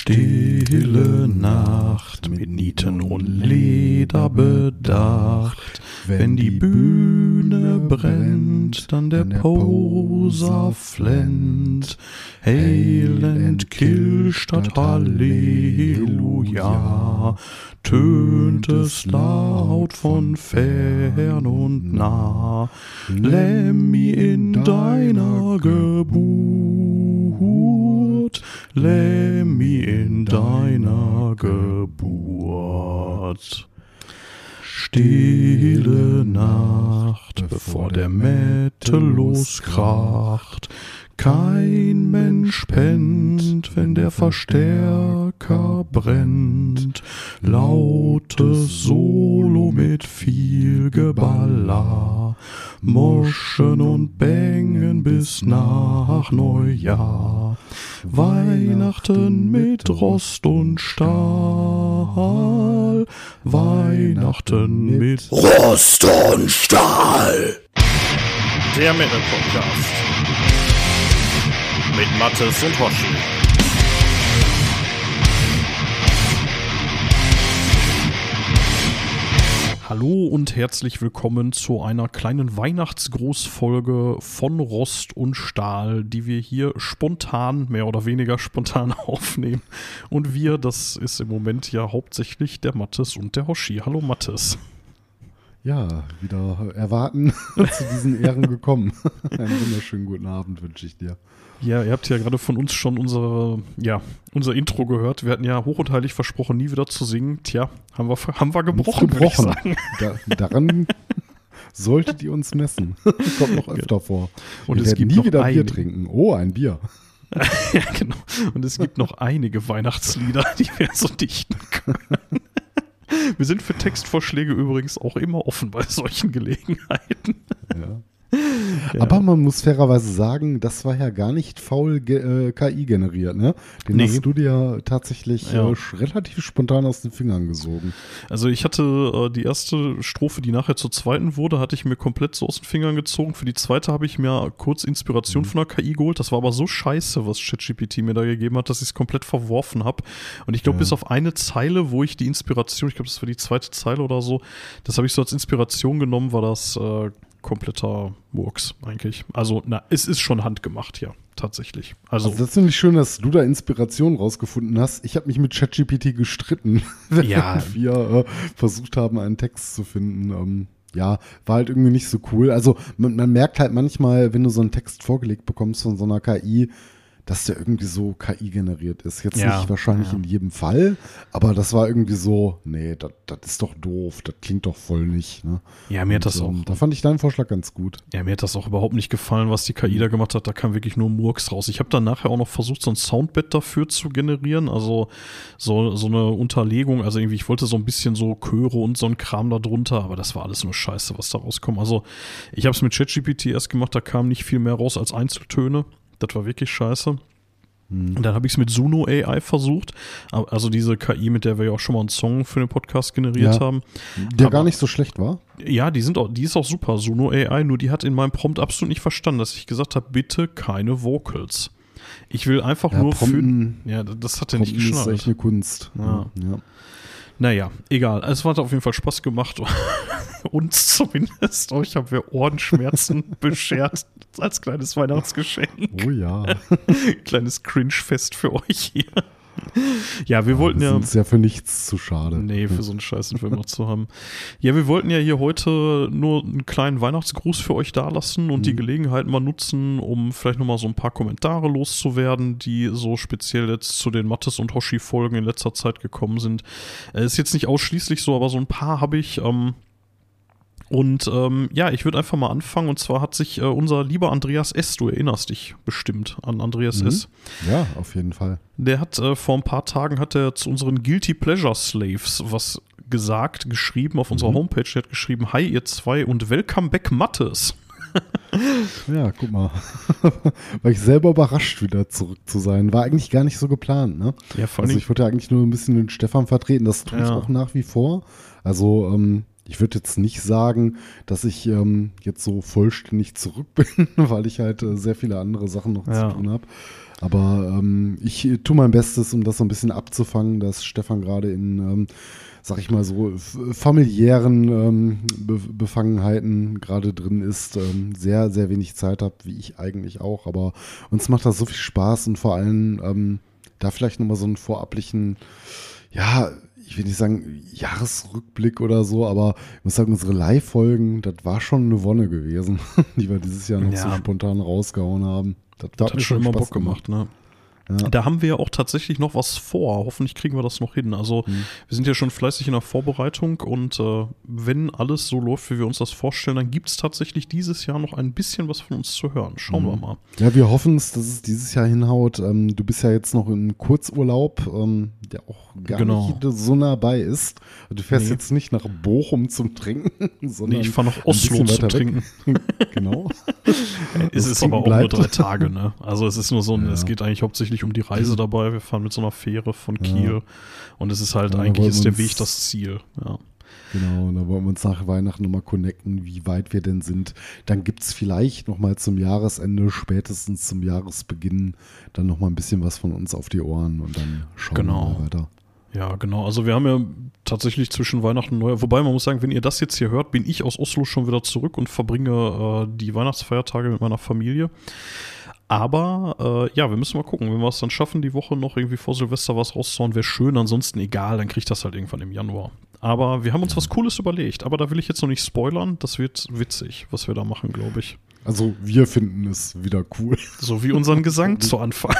Stille Nacht, mit Nieten und Leder bedacht. Wenn die Bühne brennt, dann der Poser flennt. Elend Kill statt Halleluja, tönt es laut von fern und nah. Lemmy in deiner Geburt, Lemmy in deiner Geburt. Stille Nacht, bevor der Mette loskracht. Kein Mensch pennt, wenn der Verstärker brennt. Lautes Solo mit viel Geballer. Moschen und Bängen bis nach Neujahr. Weihnachten mit Rost und Stahl. Weihnachten mit Rost und Stahl. Der Metal-Podcast. Mit Mathis und Hoshi. Hallo und herzlich willkommen zu einer kleinen Weihnachtsgrußfolge von Rost und Stahl, die wir hier spontan, mehr oder weniger spontan aufnehmen. Und wir, das ist im Moment ja hauptsächlich der Mathis und der Hoshi. Hallo Mathis. Ja, wieder erwarten zu diesen Ehren gekommen. Einen wunderschönen guten Abend wünsche ich dir. Ja, ihr habt ja gerade von uns schon unser Intro gehört. Wir hatten ja hoch und heilig versprochen, nie wieder zu singen. Tja, haben wir gebrochen, würde ich sagen. Daran solltet ihr uns messen. Kommt noch öfter vor. Und wir es werden gibt nie noch wieder Bier trinken. Oh, ein Bier. Ja, genau. Und es gibt noch einige Weihnachtslieder, die wir so dichten können. Wir sind für Textvorschläge übrigens auch immer offen bei solchen Gelegenheiten. Ja. Ja. Aber man muss fairerweise sagen, das war ja gar nicht faul KI generiert, ne? Den hast du dir tatsächlich relativ spontan aus den Fingern gesogen. Also ich hatte die erste Strophe, die nachher zur zweiten wurde, hatte ich mir komplett so aus den Fingern gezogen. Für die zweite habe ich mir kurz Inspiration von der KI geholt. Das war aber so scheiße, was ChatGPT mir da gegeben hat, dass ich es komplett verworfen habe. Und ich glaube, bis auf eine Zeile, wo ich die Inspiration, ich glaube, das war die zweite Zeile oder so, das habe ich so als Inspiration genommen, war das kompletter Murks eigentlich. Also, es ist schon handgemacht, ja, tatsächlich. Also das finde ich schön, dass du da Inspiration rausgefunden hast. Ich habe mich mit ChatGPT gestritten, wenn wir versucht haben, einen Text zu finden. War halt irgendwie nicht so cool. Also man merkt halt manchmal, wenn du so einen Text vorgelegt bekommst von so einer KI, dass der irgendwie so KI generiert ist. Jetzt nicht wahrscheinlich in jedem Fall, aber das war irgendwie so, nee, das ist doch doof, das klingt doch voll nicht. Ne? Ja, mir hat das auch. Da fand ich deinen Vorschlag ganz gut. Ja, mir hat das auch überhaupt nicht gefallen, was die KI da gemacht hat. Da kam wirklich nur Murks raus. Ich habe dann nachher auch noch versucht, so ein Soundbed dafür zu generieren, also so eine Unterlegung, also irgendwie, ich wollte so ein bisschen so Chöre und so ein Kram da drunter, aber das war alles nur Scheiße, was da rauskommt. Also ich habe es mit ChatGPT erst gemacht, da kam nicht viel mehr raus als Einzeltöne. Das war wirklich scheiße. Und dann habe ich es mit Suno AI versucht, also diese KI, mit der wir ja auch schon mal einen Song für den Podcast generiert haben. Der gar nicht so schlecht war? Ja, die ist auch super, Suno AI, nur die hat in meinem Prompt absolut nicht verstanden, dass ich gesagt habe, bitte keine Vocals. Ich will einfach nur Prompten, das hat er nicht geschnallt. Das ist echt eine Kunst. Ja. Naja, egal. Es hat auf jeden Fall Spaß gemacht. Uns zumindest. Euch haben wir Ohrenschmerzen beschert als kleines Weihnachtsgeschenk. Oh ja. Kleines Cringe-Fest für euch hier. Ja, wir wollten ja. Das ist ja für nichts zu schade. Nee, für so einen Scheiß sind wir immer zu haben. Ja, wir wollten ja hier heute nur einen kleinen Weihnachtsgruß für euch dalassen und die Gelegenheit mal nutzen, um vielleicht nochmal so ein paar Kommentare loszuwerden, die so speziell jetzt zu den Mathis und Hoshi-Folgen in letzter Zeit gekommen sind. Ist jetzt nicht ausschließlich so, aber so ein paar habe ich. Ich würde einfach mal anfangen. Und zwar hat sich unser lieber Andreas S., du erinnerst dich bestimmt an Andreas S. Ja, auf jeden Fall. Der hat vor ein paar Tagen zu unseren Guilty Pleasure Slaves was geschrieben auf unserer Homepage. Der hat geschrieben, hi ihr zwei und welcome back Mathis. Ja, guck mal. War ich selber überrascht, wieder zurück zu sein. War eigentlich gar nicht so geplant, ne? Ja, vor allem. Also ich wollte eigentlich nur ein bisschen den Stefan vertreten. Das tue ich auch nach wie vor. Also ich würde jetzt nicht sagen, dass ich jetzt so vollständig zurück bin, weil ich halt sehr viele andere Sachen noch zu tun habe. Aber ich tue mein Bestes, um das so ein bisschen abzufangen, dass Stefan gerade in, sag ich mal so, familiären Befangenheiten gerade drin ist, sehr, sehr wenig Zeit habe, wie ich eigentlich auch. Aber uns macht das so viel Spaß und vor allem da vielleicht nochmal so einen vorablichen, ich will nicht sagen Jahresrückblick oder so, aber ich muss sagen, unsere Live-Folgen, das war schon eine Wonne gewesen, die wir dieses Jahr noch so spontan rausgehauen haben. Das hat schon immer Bock gemacht, ne? Ja. Da haben wir ja auch tatsächlich noch was vor. Hoffentlich kriegen wir das noch hin. Also wir sind ja schon fleißig in der Vorbereitung und wenn alles so läuft, wie wir uns das vorstellen, dann gibt es tatsächlich dieses Jahr noch ein bisschen was von uns zu hören. Schauen wir mal. Ja, wir hoffen es, dass es dieses Jahr hinhaut. Du bist ja jetzt noch im Kurzurlaub, der auch gar nicht so nah bei ist. Du fährst jetzt nicht nach Bochum zum Trinken, sondern ich fahre nach Oslo zum Trinken. Genau. Es ist aber auch nur 3 Tage, ne? Also es ist nur so es geht eigentlich hauptsächlich um die Reise dabei. Wir fahren mit so einer Fähre von Kiel und es ist halt eigentlich ist der Weg das Ziel. Ja. Genau, und da wollen wir uns nach Weihnachten nochmal connecten, wie weit wir denn sind. Dann gibt es vielleicht nochmal zum Jahresende, spätestens zum Jahresbeginn, dann nochmal ein bisschen was von uns auf die Ohren und dann schauen wir mal weiter. Ja, genau. Also wir haben ja tatsächlich zwischen Weihnachten und Neujahr, wobei man muss sagen, wenn ihr das jetzt hier hört, bin ich aus Oslo schon wieder zurück und verbringe die Weihnachtsfeiertage mit meiner Familie. Aber wir müssen mal gucken, wenn wir es dann schaffen, die Woche noch irgendwie vor Silvester was rauszuhauen, wäre schön, ansonsten egal, dann kriegt das halt irgendwann im Januar. Aber wir haben uns was Cooles überlegt, aber da will ich jetzt noch nicht spoilern, das wird witzig, was wir da machen, glaube ich. Also wir finden es wieder cool. So wie unseren Gesang zu Anfang.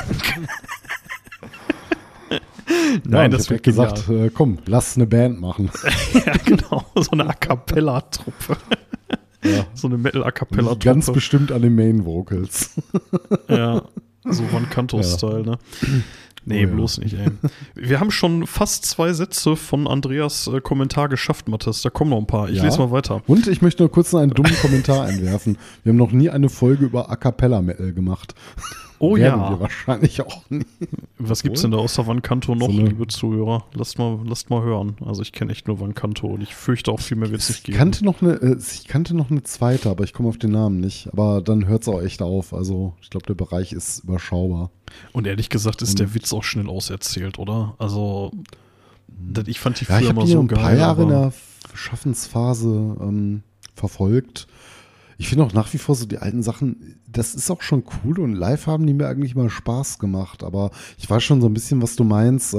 Nein, das wird gesagt, komm, lass eine Band machen. Ja, genau, so eine A-Cappella-Truppe. Ja. So eine Metal-A-Cappella-Truppe. Ganz bestimmt an den Main-Vocals. Ja, so Van Canto-Style, ne? Nee, bloß nicht, ey. Wir haben schon fast 2 Sätze von Andreas Kommentar geschafft, Mathis. Da kommen noch ein paar. Ich lese mal weiter. Und ich möchte nur kurz noch einen dummen Kommentar einwerfen. Wir haben noch nie eine Folge über A-Cappella-Metal gemacht. Oh Werden ja. wir wahrscheinlich auch nie. Was gibt's denn da außer Van Canto noch, liebe Zuhörer? Lasst mal hören. Also ich kenne echt nur Van Canto und ich fürchte auch viel mehr wird es nicht geben. Ich kannte noch eine zweite, aber ich komme auf den Namen nicht. Aber dann hört es auch echt auf. Also ich glaube, der Bereich ist überschaubar. Und ehrlich gesagt ist der Witz auch schnell auserzählt, oder? Also ich fand die früher immer so geil. Ich habe die ein paar Jahre in der Schaffensphase verfolgt. Ich finde auch nach wie vor so die alten Sachen, das ist auch schon cool und live haben die mir eigentlich mal Spaß gemacht, aber ich weiß schon so ein bisschen, was du meinst.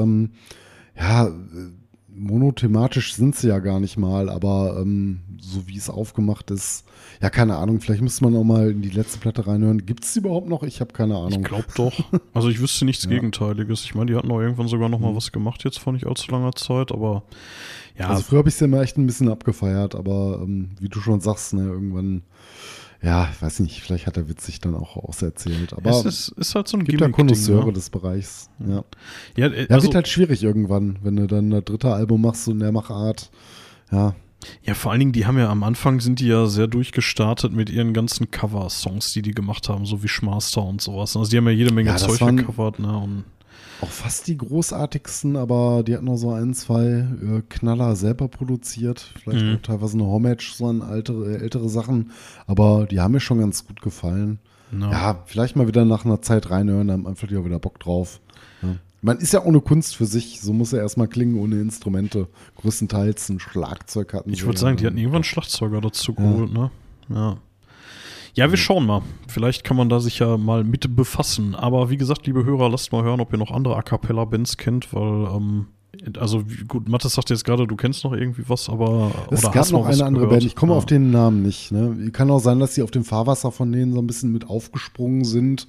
Monothematisch sind sie ja gar nicht mal, aber so wie es aufgemacht ist, ja, keine Ahnung, vielleicht müsste man auch mal in die letzte Platte reinhören. Gibt es die überhaupt noch? Ich habe keine Ahnung. Ich glaube doch. Also ich wüsste nichts Gegenteiliges. Ich meine, die hatten auch irgendwann sogar noch mal was gemacht, jetzt vor nicht allzu langer Zeit, aber ja. Also früher habe ich es ja immer echt ein bisschen abgefeiert, aber wie du schon sagst, ne, irgendwann, ja, weiß nicht, vielleicht hat der Witz sich dann auch auserzählt. Aber es ist halt so ein Gimmick. Gibt ja Konnoisseure ne? des Bereichs. Ja. Also, wird halt schwierig irgendwann, wenn du dann ein 3. Album machst, so in der Machart. Ja. Ja, vor allen Dingen, die haben ja am Anfang sind die ja sehr durchgestartet mit ihren ganzen Cover-Songs, die gemacht haben, so wie Schmaster und sowas. Also die haben ja jede Menge Zeug gecovert, ne? Und auch fast die großartigsten, aber die hatten noch so 1, 2 Knaller selber produziert. Vielleicht auch teilweise eine Homage so an ältere Sachen. Aber die haben mir schon ganz gut gefallen. No. Ja, vielleicht mal wieder nach einer Zeit reinhören, da haben einfach die auch wieder Bock drauf. Ja. Man ist ja auch eine Kunst für sich, so muss er erstmal klingen ohne Instrumente. Größtenteils ein Schlagzeug hatten. Ich würde sagen, die hatten irgendwann einen Schlagzeuger dazu geholt, ne? Ja. Ja, wir schauen mal. Vielleicht kann man da sich ja mal mit befassen. Aber wie gesagt, liebe Hörer, lasst mal hören, ob ihr noch andere A-Cappella-Bands kennt, weil, also gut, Mathis sagt jetzt gerade, du kennst noch irgendwie was, aber es gab noch eine andere Band, ich komme auf den Namen nicht. Ne? Kann auch sein, dass die auf dem Fahrwasser von denen so ein bisschen mit aufgesprungen sind.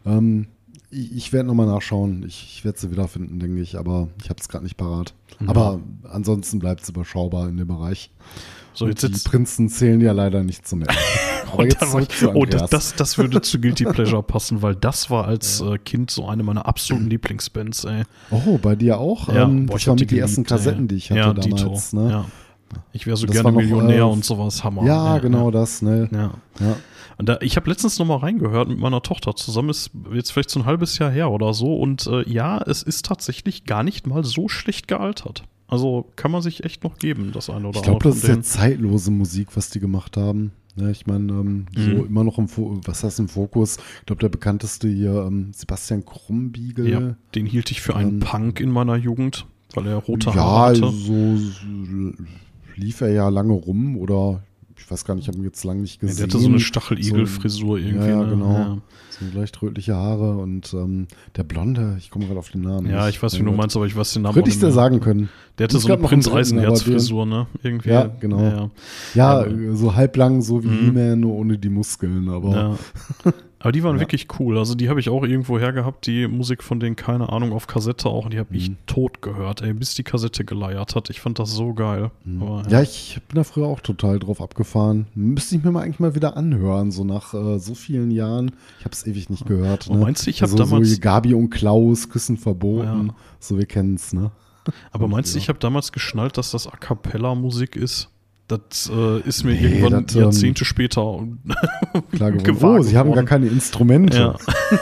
Ich werde nochmal nachschauen. Ich werde sie wiederfinden, denke ich, aber ich habe es gerade nicht parat. Ja. Aber ansonsten bleibt es überschaubar in dem Bereich. So, die Prinzen zählen ja leider nicht zum Ende. Aber jetzt das würde zu Guilty Pleasure passen, weil das war als Kind so eine meiner absoluten Lieblingsbands, ey. Oh, bei dir auch? Ja, das waren die ersten Kassetten, die ich hatte damals. Ne? Ja. Ich wäre so gerne Millionär und sowas, Hammer. Ja, genau das. Ne? Ja. Und ich habe letztens noch mal reingehört mit meiner Tochter zusammen, ist jetzt vielleicht so ein halbes Jahr her oder so und es ist tatsächlich gar nicht mal so schlecht gealtert. Also kann man sich echt noch geben, das eine oder andere. Ich glaube, das ist ja zeitlose Musik, was die gemacht haben. Ja, ich meine, so immer noch im Fokus. Ich glaube, der bekannteste hier, Sebastian Krumbiegel. Ja, den hielt ich für einen Punk in meiner Jugend, weil er rote Haare hatte. Ja, so lief er ja lange rum oder ich weiß gar nicht, ich habe ihn jetzt lange nicht gesehen. Der hatte so eine Stacheligelfrisur irgendwie. Ja, genau. Ja. So leicht rötliche Haare und der Blonde, ich komme gerade auf den Namen. Ja, ich weiß, wie du meinst, aber ich weiß den Namen Würde ich dir sagen können. Der hatte so eine Prinz Eisenherz-Frisur, ne? Irgendwie. Ja, genau. Ja, so halblang, so wie He-Man, nur ohne die Muskeln, aber. Ja. Aber die waren wirklich cool. Also die habe ich auch irgendwo her gehabt, die Musik von denen, keine Ahnung, auf Kassette auch. Und die habe ich tot gehört, bis die Kassette geleiert hat. Ich fand das so geil. Aber, ja, ich bin da früher auch total drauf abgefahren. Müsste ich mir eigentlich mal wieder anhören, so nach so vielen Jahren. Ich habe es ewig nicht gehört. Ne? Meinst du, ich habe damals... So Gabi und Klaus, Küssen verboten, so wir kennen es, ne? Aber meinst du, ich habe damals geschnallt, dass das A-Cappella-Musik ist? Das ist mir irgendwann Jahrzehnte später klar geworden. Oh, sie haben gar keine Instrumente. Ja.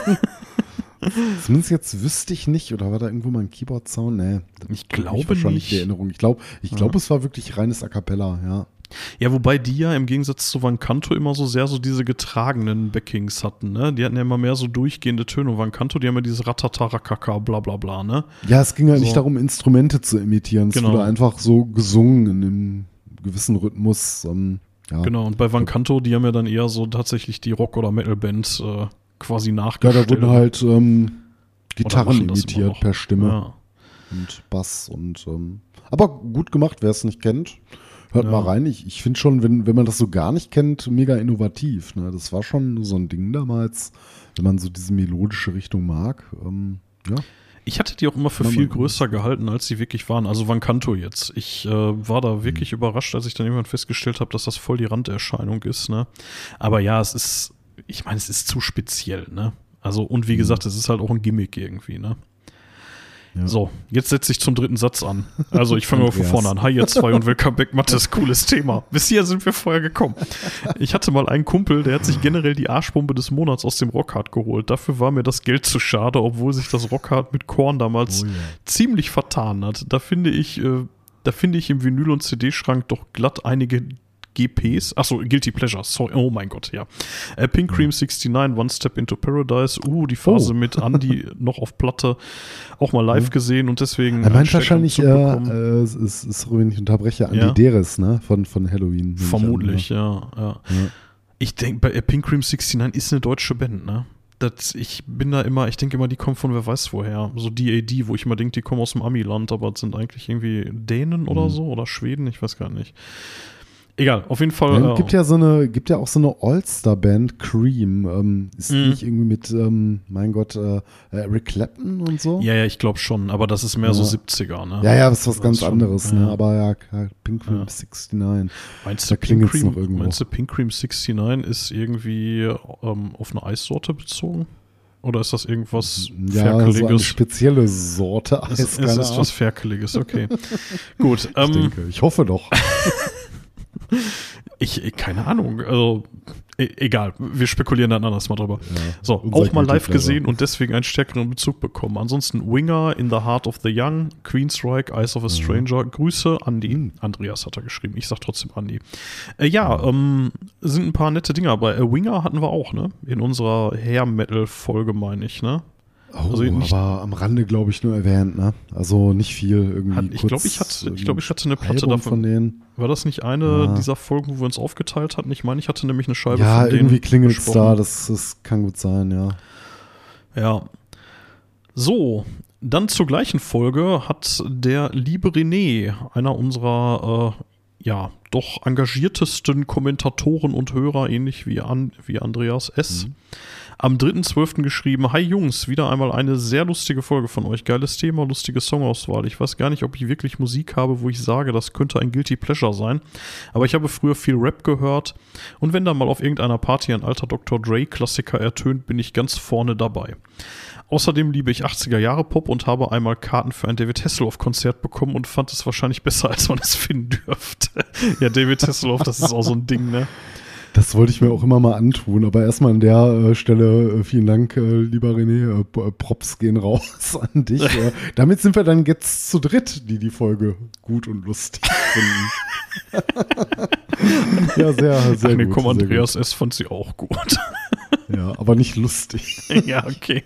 Zumindest jetzt wüsste ich nicht, oder war da irgendwo mal ein Keyboard-Sound? Nee, ich glaube nicht. Die Erinnerung. Ich glaube, es war wirklich reines A Cappella, ja. Ja, wobei die ja im Gegensatz zu Van Canto immer so sehr so diese getragenen Backings hatten, ne? Die hatten ja immer mehr so durchgehende Töne. Und Van Canto, die haben ja dieses Ratatarakaka, bla bla bla, ne? Ja, es ging ja nicht darum, Instrumente zu imitieren. Es wurde einfach so gesungen in einem gewissen Rhythmus. Ja. Genau, und bei Van Canto, die haben ja dann eher so tatsächlich die Rock- oder Metal-Band quasi nachgestellt. Ja, da wurden halt Gitarren imitiert per Stimme. Ja. Und Bass und aber gut gemacht, wer es nicht kennt. Hört mal rein. Ich finde schon, wenn man das so gar nicht kennt, mega innovativ. Ne? Das war schon so ein Ding damals, wenn man so diese melodische Richtung mag. Ja. Ich hatte die auch immer für viel größer gehalten, als sie wirklich waren. Also Van Canto jetzt. Ich war da wirklich überrascht, als ich dann irgendwann festgestellt habe, dass das voll die Randerscheinung ist. Ne? Aber ja, es ist zu speziell. Ne? Also und wie gesagt, es ist halt auch ein Gimmick irgendwie. Ne? Ja. So, jetzt setze ich zum dritten Satz an. Also ich fange mal von vorne an. Hi ihr zwei und willkommen back, Mathis, cooles Thema. Bis hier sind wir vorher gekommen. Ich hatte mal einen Kumpel, der hat sich generell die Arschbombe des Monats aus dem Rockhard geholt. Dafür war mir das Geld zu schade, obwohl sich das Rockhard mit Korn damals ziemlich vertan hat. Da finde ich im Vinyl- und CD-Schrank doch glatt einige GPs, achso, Guilty Pleasure, sorry, oh mein Gott, ja. Pink Cream 69, One Step into Paradise, die Phase mit Andy noch auf Platte, auch mal live gesehen und deswegen. Er meint wahrscheinlich, ist wenn ich unterbreche, Andy Deres, ne, von Halloween. Vermutlich, ja. Ich denke, bei Pink Cream 69 ist eine deutsche Band, ne? Ich denke immer, die kommen von wer weiß woher. So DAD, wo ich immer denke, die kommen aus dem Ami-Land, aber es sind eigentlich irgendwie Dänen oder so oder Schweden, ich weiß gar nicht. Egal, auf jeden Fall. Ja, gibt ja auch so eine All-Star-Band, Cream. Ist die nicht irgendwie mit, mein Gott, Eric Clapton und so? Ja, ich glaube schon, aber das ist mehr so 70er, ne? Ja, das ist was ganz anderes, ne? Aber ja, Pink Cream 69. Meinst du, Pink Cream 69 ist irgendwie auf eine Eissorte bezogen? Oder ist das irgendwas Ferkeliges? So eine spezielle Sorte Eis, es ist was Ferkeliges, okay. Gut. Ich hoffe doch. Keine Ahnung, also egal, wir spekulieren dann anders mal drüber. Ja, so, auch mal live gesehen und deswegen einen stärkeren Bezug bekommen. Ansonsten Winger, In the Heart of the Young, Queensryche, Eyes of a Stranger, Grüße, Andi. Andreas hat er geschrieben, ich sag trotzdem Andi. Sind ein paar nette Dinger dabei. Winger hatten wir auch, ne? In unserer Hair-Metal-Folge, meine ich, ne? Also aber am Rande, glaube ich, nur erwähnt, ne? Also nicht viel irgendwie. Ich glaube, ich hatte eine Platte davon. Von denen. War das nicht eine dieser Folgen, wo wir uns aufgeteilt hatten? Ich meine, ich hatte nämlich eine Scheibe von denen. Ja, irgendwie klingelt es da, das kann gut sein, ja. Ja. So, dann zur gleichen Folge hat der liebe René, einer unserer doch engagiertesten Kommentatoren und Hörer, ähnlich wie Andreas S., am 3.12. geschrieben: Hi Jungs, wieder einmal eine sehr lustige Folge von euch. Geiles Thema, lustige Songauswahl. Ich weiß gar nicht, ob ich wirklich Musik habe, wo ich sage, das könnte ein Guilty Pleasure sein. Aber ich habe früher viel Rap gehört. Und wenn da mal auf irgendeiner Party ein alter Dr. Dre-Klassiker ertönt, bin ich ganz vorne dabei. Außerdem liebe ich 80er-Jahre-Pop und habe einmal Karten für ein David Hasselhoff-Konzert bekommen und fand es wahrscheinlich besser, als man es finden dürfte. Ja, David Hasselhoff, das ist auch so ein Ding, ne? Das wollte ich mir auch immer mal antun, aber erstmal an der Stelle vielen Dank, lieber René. Props gehen raus an dich. Damit sind wir dann jetzt zu dritt, die Folge gut und lustig finden. Ja, sehr, sehr Ach, gut. Komm, Andreas S. fand sie auch gut. Ja, aber nicht lustig. Ja, okay.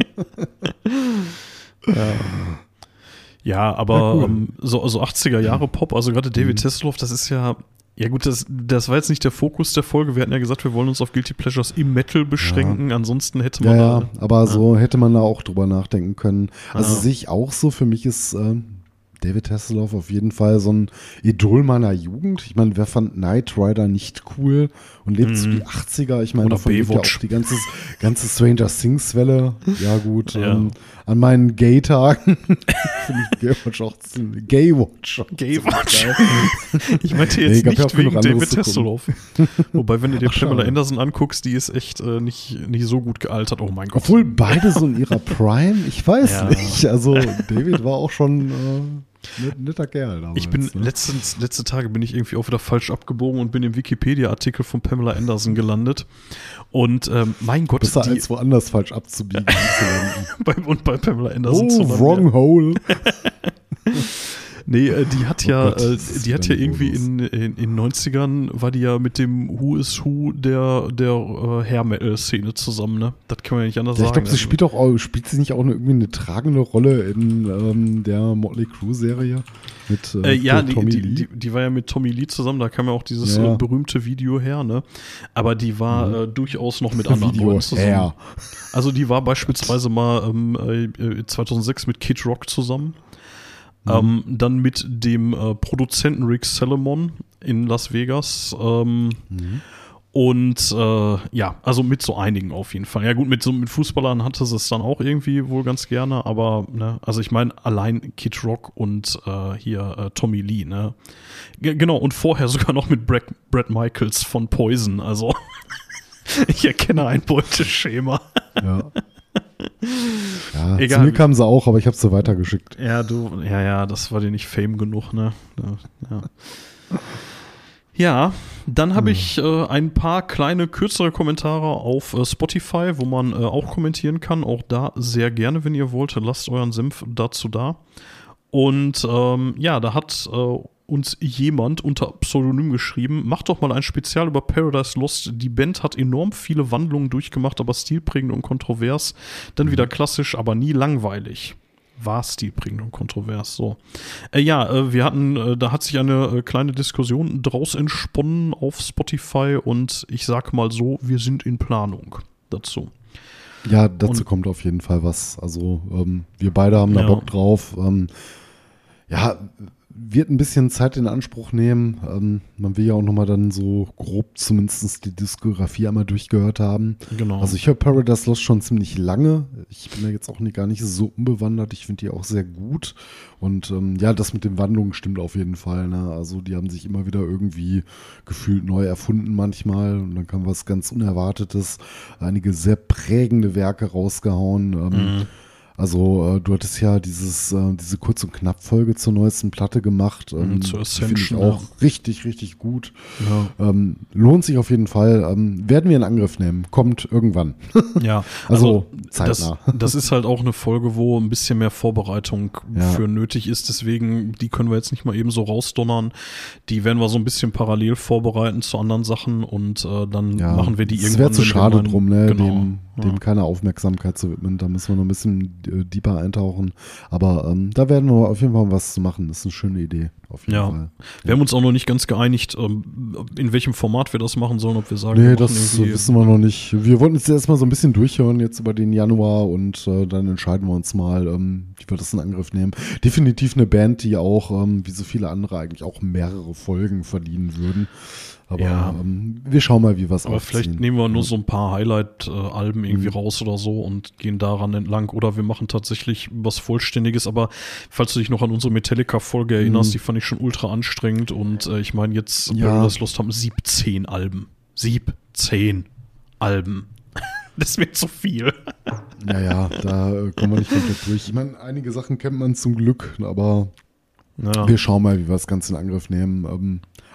Ja, aber cool. So 80er Jahre Pop, also gerade David Hasselhoff, das ist ja gut, das war jetzt nicht der Fokus der Folge. Wir hatten ja gesagt, wir wollen uns auf Guilty Pleasures im Metal beschränken. Ansonsten hätte man aber so hätte man da auch drüber nachdenken können. Also sehe ich auch so, für mich ist David Hasselhoff auf jeden Fall so ein Idol meiner Jugend. Ich meine, wer fand Knight Rider nicht cool und lebt so die 80er? Ich meine, davon lebt ja auch die ganze Stranger Things Welle. Ja gut, Ja. An meinen Gay-Tagen finde ich Gaywatch auch ziemlich Gaywatch. Ich meinte jetzt nicht wegen David Hasselhoff. Wobei, wenn du dir Pamela Anderson anguckst, die ist echt nicht so gut gealtert. Oh mein Gott. Obwohl beide so in ihrer Prime, ich weiß nicht. Also David war auch schon netter Kerl damals. Ich bin letzte Tage bin ich irgendwie auch wieder falsch abgebogen und bin im Wikipedia-Artikel von Pamela Anderson gelandet. Und mein Gott. Besser als woanders falsch abzubiegen. und bei Pamela Anderson zu landen. Wrong hole. Nee, die hat ja irgendwie in 90ern war die ja mit dem Who is Who der Hair-Metal-Szene zusammen, ne? Das kann man ja nicht anders sagen. Ich glaube, sie spielt sie nicht auch irgendwie eine tragende Rolle in der Motley Crue-Serie mit Tommy Lee? Die war ja mit Tommy Lee zusammen, da kam ja auch dieses berühmte Video her, ne? Aber die war durchaus noch mit anderen Leuten zusammen. Her. Also die war beispielsweise mal 2006 mit Kid Rock zusammen. Dann mit dem Produzenten Rick Salomon in Las Vegas. Und also mit so einigen auf jeden Fall. Ja gut, mit Fußballern hatte sie es dann auch irgendwie wohl ganz gerne, aber ne, also ich meine allein Kid Rock und Tommy Lee, ne? Genau, und vorher sogar noch mit Bret Michaels von Poison, also ich erkenne ein Beuteschema. Ja. Ja, egal. Zu mir kamen sie auch, aber ich habe sie weitergeschickt. Ja, das war dir nicht Fame genug, ne? Ja, dann habe ich ein paar kleine, kürzere Kommentare auf Spotify, wo man auch kommentieren kann. Auch da sehr gerne, wenn ihr wollt. Lasst euren Senf dazu da. Und da hat uns jemand unter Pseudonym geschrieben, macht doch mal ein Spezial über Paradise Lost. Die Band hat enorm viele Wandlungen durchgemacht, aber stilprägend und kontrovers. Dann wieder klassisch, aber nie langweilig. War stilprägend und kontrovers, so. Wir hatten, da hat sich eine kleine Diskussion draus entsponnen auf Spotify und ich sag mal so, wir sind in Planung dazu. Ja, dazu kommt auf jeden Fall was. Also wir beide haben da Bock drauf. Wird ein bisschen Zeit in Anspruch nehmen. Man will ja auch nochmal dann so grob zumindest die Diskografie einmal durchgehört haben. Genau. Also ich höre Paradise Lost schon ziemlich lange. Ich bin ja jetzt auch gar nicht so unbewandert. Ich finde die auch sehr gut. Und das mit den Wandlungen stimmt auf jeden Fall. Ne? Also die haben sich immer wieder irgendwie gefühlt neu erfunden manchmal. Und dann kam was ganz Unerwartetes. Einige sehr prägende Werke rausgehauen. Also du hattest ja diese Kurz- und Knapp-Folge zur neuesten Platte gemacht. Zur Ascension. Finde ich auch richtig, richtig gut. Ja. Lohnt sich auf jeden Fall. Werden wir in Angriff nehmen. Kommt irgendwann. Ja, also zeitnah. Das ist halt auch eine Folge, wo ein bisschen mehr Vorbereitung für nötig ist. Deswegen, die können wir jetzt nicht mal eben so rausdonnern. Die werden wir so ein bisschen parallel vorbereiten zu anderen Sachen und dann machen wir die irgendwann. Es wäre zu schade drum, ne? Dem keine Aufmerksamkeit zu widmen. Da müssen wir noch ein bisschen deeper eintauchen. Aber da werden wir auf jeden Fall was zu machen. Das ist eine schöne Idee. Auf jeden Fall. Wir haben uns auch noch nicht ganz geeinigt, in welchem Format wir das machen sollen. Ob wir sagen, nee, das wissen wir noch nicht. Wir wollten jetzt erstmal so ein bisschen durchhören jetzt über den Januar und dann entscheiden wir uns mal, wie wir das in Angriff nehmen. Definitiv eine Band, die auch, wie so viele andere, eigentlich auch mehrere Folgen verdienen würden. Aber wir schauen mal, wie wir es aufziehen. Aber vielleicht nehmen wir nur so ein paar Highlight-Alben irgendwie raus oder so und gehen daran entlang. Oder wir machen tatsächlich was Vollständiges. Aber falls du dich noch an unsere Metallica-Folge erinnerst, die fand ich schon ultra anstrengend. Und ich meine, jetzt Paradise Lost haben 17 Alben. 17 Alben. Das wird zu viel. Naja, da kommen wir nicht komplett durch. Ich meine, einige Sachen kennt man zum Glück, aber wir schauen mal, wie wir das Ganze in Angriff nehmen.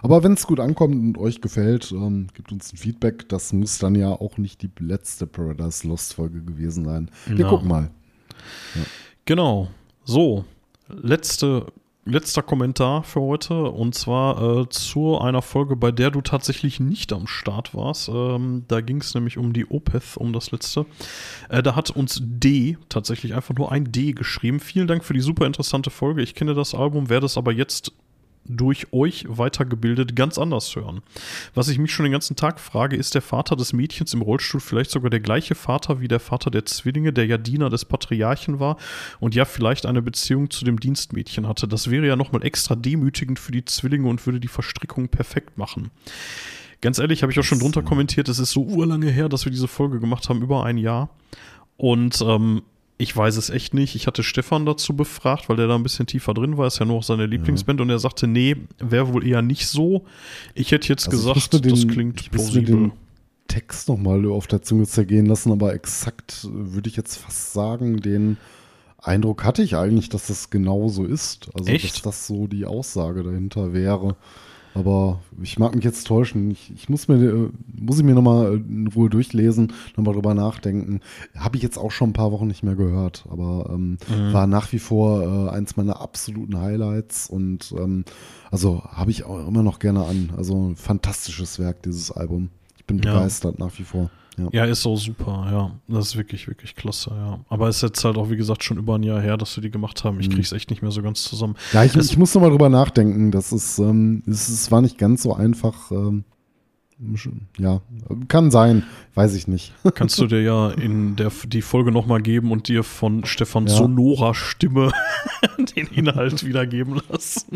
Aber wenn es gut ankommt und euch gefällt, gebt uns ein Feedback. Das muss dann ja auch nicht die letzte Paradise Lost Folge gewesen sein. Wir gucken mal. Ja. Genau. So, letzter Kommentar für heute, und zwar zu einer Folge, bei der du tatsächlich nicht am Start warst. Da ging es nämlich um die Opeth, um das letzte. Da hat uns D, tatsächlich einfach nur ein D geschrieben. Vielen Dank für die super interessante Folge. Ich kenne das Album, werde es aber jetzt durch euch weitergebildet ganz anders hören. Was ich mich schon den ganzen Tag frage, ist der Vater des Mädchens im Rollstuhl vielleicht sogar der gleiche Vater wie der Vater der Zwillinge, der ja Diener des Patriarchen war und ja vielleicht eine Beziehung zu dem Dienstmädchen hatte. Das wäre ja nochmal extra demütigend für die Zwillinge und würde die Verstrickung perfekt machen. Ganz ehrlich, habe ich auch schon drunter kommentiert, es ist so urlange her, dass wir diese Folge gemacht haben, über ein Jahr. Und ich weiß es echt nicht. Ich hatte Stefan dazu befragt, weil der da ein bisschen tiefer drin war. Ist ja nur auch seine Lieblingsband. Und er sagte, nee, wäre wohl eher nicht so. Ich hätte jetzt gesagt, das klingt plausibel. Ich den Text nochmal auf der Zunge zergehen lassen, aber exakt würde ich jetzt fast sagen, den Eindruck hatte ich eigentlich, dass das genau so ist. Also, echt? Dass das so die Aussage dahinter wäre. Aber ich mag mich jetzt täuschen. Ich muss ich mir nochmal in Ruhe durchlesen, nochmal drüber nachdenken. Habe ich jetzt auch schon ein paar Wochen nicht mehr gehört, aber war nach wie vor eins meiner absoluten Highlights und also habe ich auch immer noch gerne an. Also ein fantastisches Werk, dieses Album. Ich bin begeistert nach wie vor. Ja, ist so super, ja. Das ist wirklich, wirklich klasse, ja. Aber es ist jetzt halt auch, wie gesagt, schon über ein Jahr her, dass wir die gemacht haben. Ich krieg's echt nicht mehr so ganz zusammen. Ja, ich muss nochmal drüber nachdenken. Das ist, es war nicht ganz so einfach. Ja, kann sein, weiß ich nicht. Kannst du dir ja die Folge nochmal geben und dir von Stefans sonorer Stimme den Inhalt wiedergeben lassen.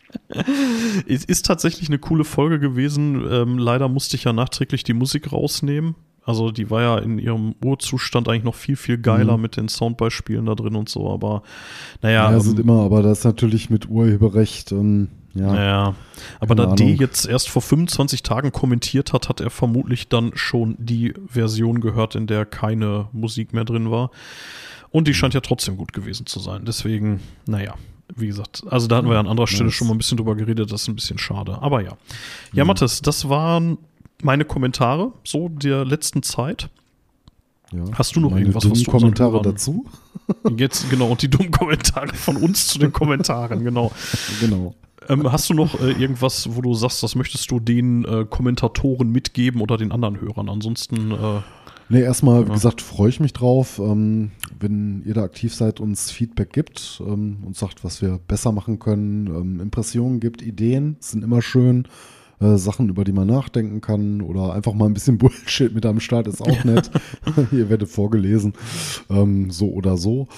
Es ist tatsächlich eine coole Folge gewesen. Leider musste ich ja nachträglich die Musik rausnehmen. Also die war ja in ihrem Urzustand eigentlich noch viel, viel geiler mit den Soundbeispielen da drin und so, aber naja. Ja, sind immer, aber das ist natürlich mit Urheberrecht ja, aber da D jetzt erst vor 25 Tagen kommentiert hat, hat er vermutlich dann schon die Version gehört, in der keine Musik mehr drin war. Und die scheint ja trotzdem gut gewesen zu sein. Deswegen, naja, wie gesagt, also da hatten wir ja an anderer Stelle schon mal ein bisschen drüber geredet, das ist ein bisschen schade. Aber ja. Ja, Mathis, das waren meine Kommentare so der letzten Zeit. Ja, hast du noch irgendwas, was du Kommentare dazu? Jetzt, genau, und die dummen Kommentare von uns zu den Kommentaren, genau. Genau. Hast du noch irgendwas, wo du sagst, das möchtest du den Kommentatoren mitgeben oder den anderen Hörern? Ansonsten nee, erstmal, wie gesagt, freue ich mich drauf, wenn ihr da aktiv seid, uns Feedback gibt und sagt, was wir besser machen können, Impressionen gibt, Ideen, sind immer schön. Sachen, über die man nachdenken kann oder einfach mal ein bisschen Bullshit mit am Start ist auch nett. Ihr werdet vorgelesen, so oder so.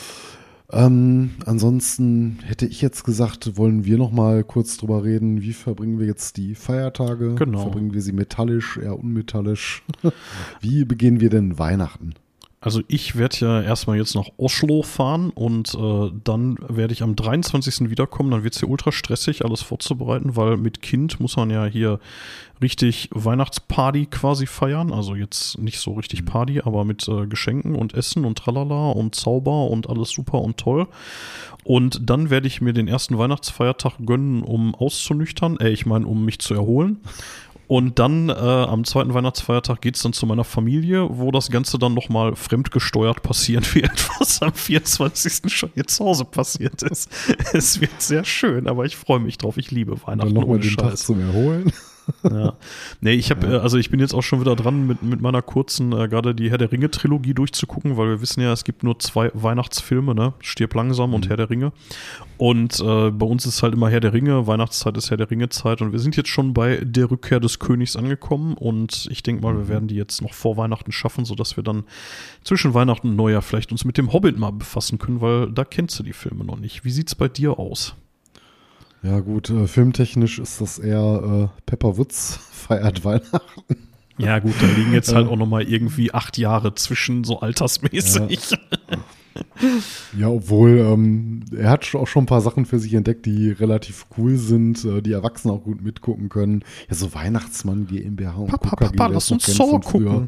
Ansonsten hätte ich jetzt gesagt, wollen wir noch mal kurz drüber reden, wie verbringen wir jetzt die Feiertage? Genau. Verbringen wir sie metallisch, eher unmetallisch? Wie begehen wir denn Weihnachten? Also ich werde ja erstmal jetzt nach Oslo fahren und dann werde ich am 23. wiederkommen. Dann wird es hier ultra stressig, alles vorzubereiten, weil mit Kind muss man ja hier richtig Weihnachtsparty quasi feiern. Also jetzt nicht so richtig Party, aber mit Geschenken und Essen und Tralala und Zauber und alles super und toll. Und dann werde ich mir den ersten Weihnachtsfeiertag gönnen, um auszunüchtern. Um mich zu erholen. Und dann am zweiten Weihnachtsfeiertag geht es dann zu meiner Familie, wo das Ganze dann nochmal fremdgesteuert passieren wird, was am 24. schon hier zu Hause passiert ist. Es wird sehr schön, aber ich freue mich drauf. Ich liebe Weihnachten. Dann nochmal den Tag zum Erholen. Ja. Nee, ich bin jetzt auch schon wieder dran, mit meiner kurzen, gerade die Herr der Ringe-Trilogie durchzugucken, weil wir wissen ja, es gibt nur 2 Weihnachtsfilme, ne? Stirb langsam und Herr der Ringe. Und bei uns ist halt immer Herr der Ringe, Weihnachtszeit ist Herr der Ringe-Zeit und wir sind jetzt schon bei der Rückkehr des Königs angekommen und ich denke mal, wir werden die jetzt noch vor Weihnachten schaffen, sodass wir dann zwischen Weihnachten und Neujahr vielleicht uns mit dem Hobbit mal befassen können, weil da kennst du die Filme noch nicht. Wie sieht's bei dir aus? Ja gut, filmtechnisch ist das eher Pepper Woods feiert Weihnachten. Ja gut, da liegen jetzt halt auch nochmal irgendwie 8 Jahre zwischen, so altersmäßig. Ja, obwohl er hat auch schon ein paar Sachen für sich entdeckt, die relativ cool sind, die Erwachsene auch gut mitgucken können. Ja, so Weihnachtsmann, GmbH und Papa, lass uns Saw gucken.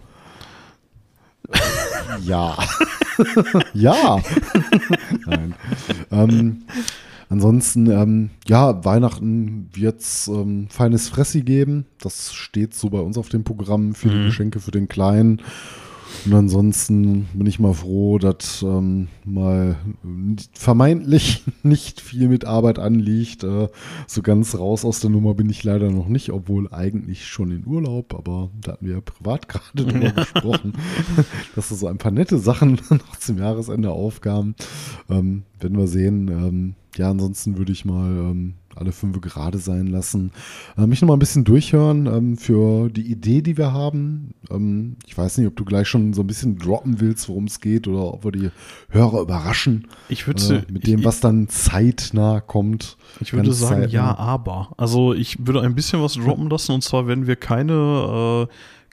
Ja. Ja. Nein. Ansonsten, ja, Weihnachten wird's feines Fressi geben. Das steht so bei uns auf dem Programm für die Geschenke für den Kleinen. Und ansonsten bin ich mal froh, dass mal vermeintlich nicht viel mit Arbeit anliegt. So ganz raus aus der Nummer bin ich leider noch nicht, obwohl eigentlich schon in Urlaub, aber da hatten wir ja privat gerade drüber gesprochen, dass so ein paar nette Sachen noch zum Jahresende aufgaben. Werden wir sehen. Ja, ansonsten würde ich mal alle 5 gerade sein lassen. Mich noch mal ein bisschen durchhören für die Idee, die wir haben. Ich weiß nicht, ob du gleich schon so ein bisschen droppen willst, worum es geht, oder ob wir die Hörer überraschen mit dem, was dann zeitnah kommt. Ich würde sagen, ja, aber. Also ich würde ein bisschen was droppen lassen, und zwar werden wir keine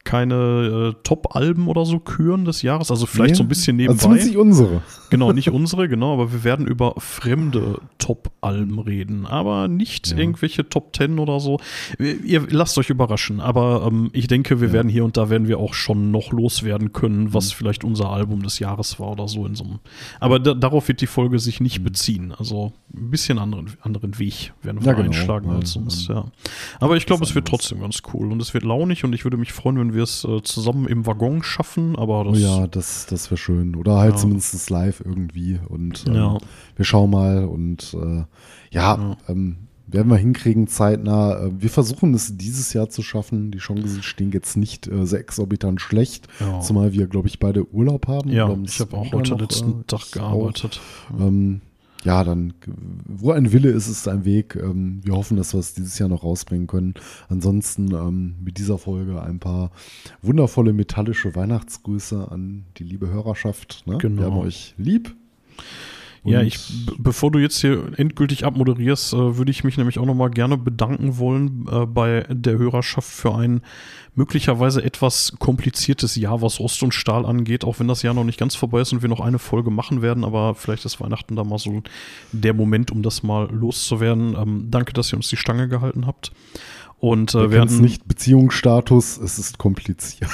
Top-Alben oder so küren des Jahres, also vielleicht so ein bisschen nebenbei. Also zumindest nicht unsere. Genau, nicht unsere, genau, aber wir werden über fremde Top-Alben reden, aber nicht irgendwelche Top 10 oder so. Ihr lasst euch überraschen, aber ich denke, wir werden hier und da werden wir auch schon noch loswerden können, was vielleicht unser Album des Jahres war oder so in so einem. Aber darauf wird die Folge sich nicht beziehen, also ein bisschen anderen Weg werden wir einschlagen als sonst, ja. Aber ich glaube, es wird trotzdem ganz cool und es wird launig und ich würde mich freuen, wenn wir es zusammen im Waggon schaffen, aber das wäre schön. Oder halt zumindest live irgendwie. Und wir schauen mal und werden wir hinkriegen zeitnah. Wir versuchen es dieses Jahr zu schaffen. Die Chancen stehen jetzt nicht sehr exorbitant schlecht, zumal wir, glaube ich, beide Urlaub haben. Ja, ich habe auch heute letzten Tag gearbeitet. Ja, dann, wo ein Wille ist, ist ein Weg. Wir hoffen, dass wir es dieses Jahr noch rausbringen können. Ansonsten mit dieser Folge ein paar wundervolle metallische Weihnachtsgrüße an die liebe Hörerschaft. Ne? Genau. Wir haben euch lieb. Ja, bevor du jetzt hier endgültig abmoderierst, würde ich mich nämlich auch nochmal gerne bedanken wollen bei der Hörerschaft für ein möglicherweise etwas kompliziertes Jahr, was Rost und Stahl angeht, auch wenn das Jahr noch nicht ganz vorbei ist und wir noch eine Folge machen werden, aber vielleicht ist Weihnachten da mal so der Moment, um das mal loszuwerden. Danke, dass ihr uns die Stange gehalten habt. Und wir werden nicht Beziehungsstatus, es ist kompliziert.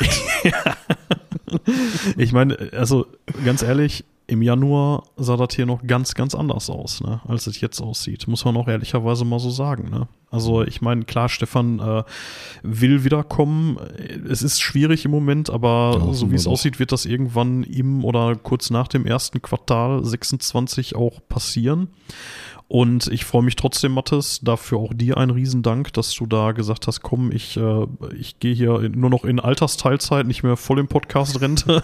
Ich meine, also ganz ehrlich, im Januar sah das hier noch ganz, ganz anders aus, ne, als es jetzt aussieht. Muss man auch ehrlicherweise mal so sagen. Ne? Also ich meine, klar, Stefan will wiederkommen. Es ist schwierig im Moment, aber so wie es aussieht, wird das irgendwann im oder kurz nach dem ersten Quartal 26 auch passieren. Und ich freue mich trotzdem, Mathis, dafür auch dir ein Riesendank, dass du da gesagt hast, komm, ich gehe hier nur noch in Altersteilzeit, nicht mehr voll im Podcast-Rente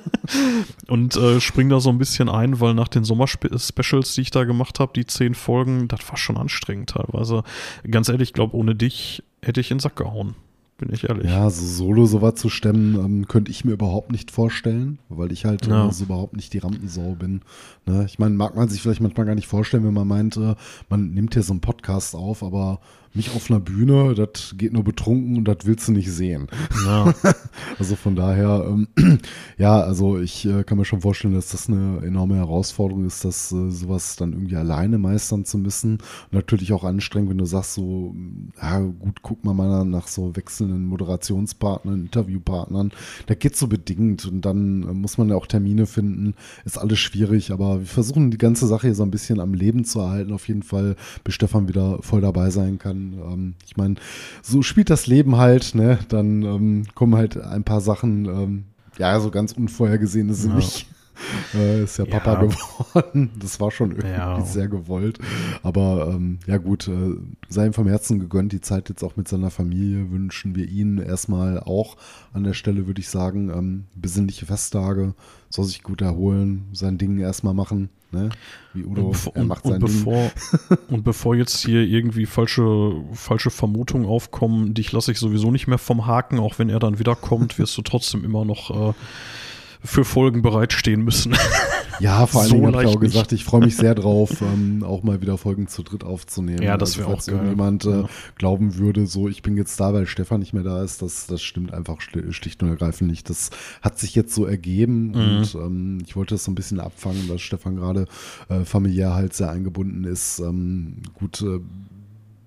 und spring da so ein bisschen ein, weil nach den Sommer-Specials, die ich da gemacht habe, die 10 Folgen, das war schon anstrengend teilweise. Ganz ehrlich, ich glaube, ohne dich hätte ich in den Sack gehauen. Bin ich ehrlich. Ja, so solo sowas zu stemmen, könnte ich mir überhaupt nicht vorstellen, weil ich halt so überhaupt nicht die Rampensau bin. Ne? Ich meine, mag man sich vielleicht manchmal gar nicht vorstellen, wenn man meint, man nimmt hier so einen Podcast auf, aber mich auf einer Bühne, das geht nur betrunken und das willst du nicht sehen. Ja. Also von daher, also ich kann mir schon vorstellen, dass das eine enorme Herausforderung ist, dass sowas dann irgendwie alleine meistern zu müssen. Und natürlich auch anstrengend, wenn du sagst so, ja gut, guck mal nach so wechselnden Moderationspartnern, Interviewpartnern. Da geht so bedingt und dann muss man ja auch Termine finden. Ist alles schwierig, aber wir versuchen die ganze Sache hier so ein bisschen am Leben zu erhalten. Auf jeden Fall, bis Stefan wieder voll dabei sein kann. Ich meine, so spielt das Leben halt, ne? Dann kommen halt ein paar Sachen, so ganz unvorhergesehene sind nicht. Ist ja Papa geworden. Das war schon irgendwie sehr gewollt. Aber gut, sei ihm vom Herzen gegönnt, die Zeit jetzt auch mit seiner Familie wünschen wir ihnen erstmal auch an der Stelle, würde ich sagen, besinnliche Festtage, soll sich gut erholen, sein Ding erstmal machen. Ne? Wie Udo, er macht sein Ding. Und bevor jetzt hier irgendwie falsche Vermutungen aufkommen, dich lasse ich sowieso nicht mehr vom Haken, auch wenn er dann wiederkommt, wirst du trotzdem immer noch für Folgen bereitstehen müssen. Ja, vor allen Dingen habe ich auch gesagt, ich freue mich sehr drauf, auch mal wieder Folgen zu dritt aufzunehmen. Ja, das wäre auch geil. Wenn jemand glauben würde, so ich bin jetzt da, weil Stefan nicht mehr da ist, das stimmt einfach schlicht und ergreifend nicht. Das hat sich jetzt so ergeben und ich wollte das so ein bisschen abfangen, weil Stefan gerade familiär halt sehr eingebunden ist.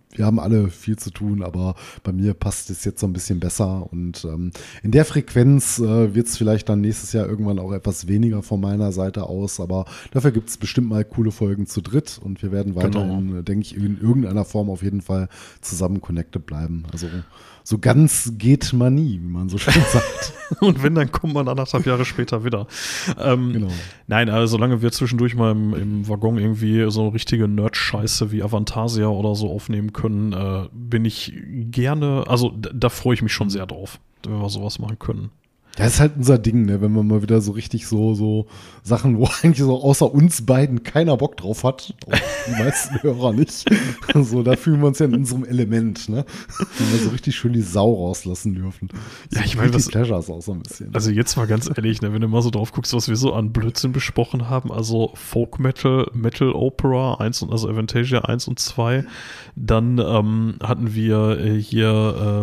wir haben alle viel zu tun, aber bei mir passt es jetzt so ein bisschen besser und in der Frequenz wird es vielleicht dann nächstes Jahr irgendwann auch etwas weniger von meiner Seite aus, aber dafür gibt es bestimmt mal coole Folgen zu dritt und wir werden weiterhin, denke ich, in irgendeiner Form auf jeden Fall zusammen connected bleiben. Also so ganz geht man nie, wie man so schön sagt. Und wenn, dann kommt man 1,5 Jahre später wieder. Genau. Nein, also solange wir zwischendurch mal im Waggon irgendwie so richtige Nerd-Scheiße wie Avantasia oder so aufnehmen können, bin ich gerne, also da freue ich mich schon sehr drauf, wenn wir sowas machen können. Das ist halt unser Ding, ne? Wenn man mal wieder so richtig so Sachen, wo eigentlich so außer uns beiden keiner Bock drauf hat, die meisten Hörer nicht. So, da fühlen wir uns ja in unserem Element, ne? Wenn wir so richtig schön die Sau rauslassen dürfen. Ja, ich meine, die Pleasures auch so ein bisschen. Also jetzt mal ganz ehrlich, ne, wenn du mal so drauf guckst, was wir so an Blödsinn besprochen haben, also Folk Metal, Metal Opera 1 und also Avantasia 1 und 2, dann hatten wir hier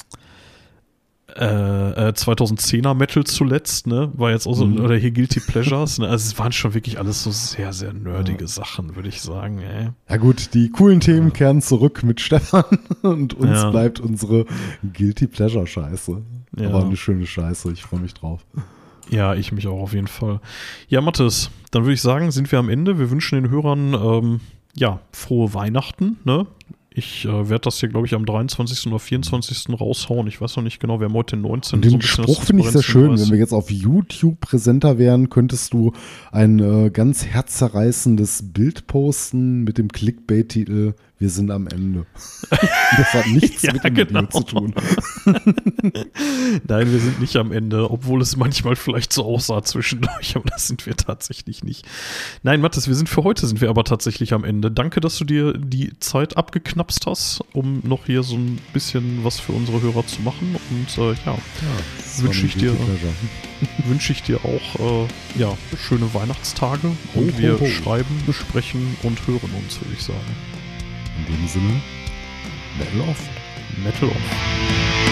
2010er Metal zuletzt, ne, war jetzt auch so, oder hier Guilty Pleasures, ne, also es waren schon wirklich alles so sehr, sehr nerdige Sachen, würde ich sagen, ey. Ja gut, die coolen Themen kehren zurück mit Stefan und uns bleibt unsere Guilty Pleasure Scheiße. Ja. Aber eine schöne Scheiße, ich freue mich drauf. Ja, ich mich auch auf jeden Fall. Ja, Mathis, dann würde ich sagen, sind wir am Ende. Wir wünschen den Hörern, frohe Weihnachten, ne? Ich werde das hier, glaube ich, am 23. oder 24. raushauen. Ich weiß noch nicht genau, wir haben heute den 19. Den Spruch finde ich sehr schön. Wenn wir jetzt auf YouTube präsenter wären, könntest du ein ganz herzzerreißendes Bild posten mit dem Clickbait-Titel "Wir sind am Ende". Das hat nichts mit dem Video zu tun. Nein, wir sind nicht am Ende, obwohl es manchmal vielleicht so aussah zwischendurch, aber das sind wir tatsächlich nicht. Nein, Mathis, für heute sind wir aber tatsächlich am Ende. Danke, dass du dir die Zeit abgeknapst hast, um noch hier so ein bisschen was für unsere Hörer zu machen. Und wünsche ich dir auch schöne Weihnachtstage. Und wir schreiben, besprechen und hören uns, würde ich sagen. In dem Sinne, Metal off. Metal off.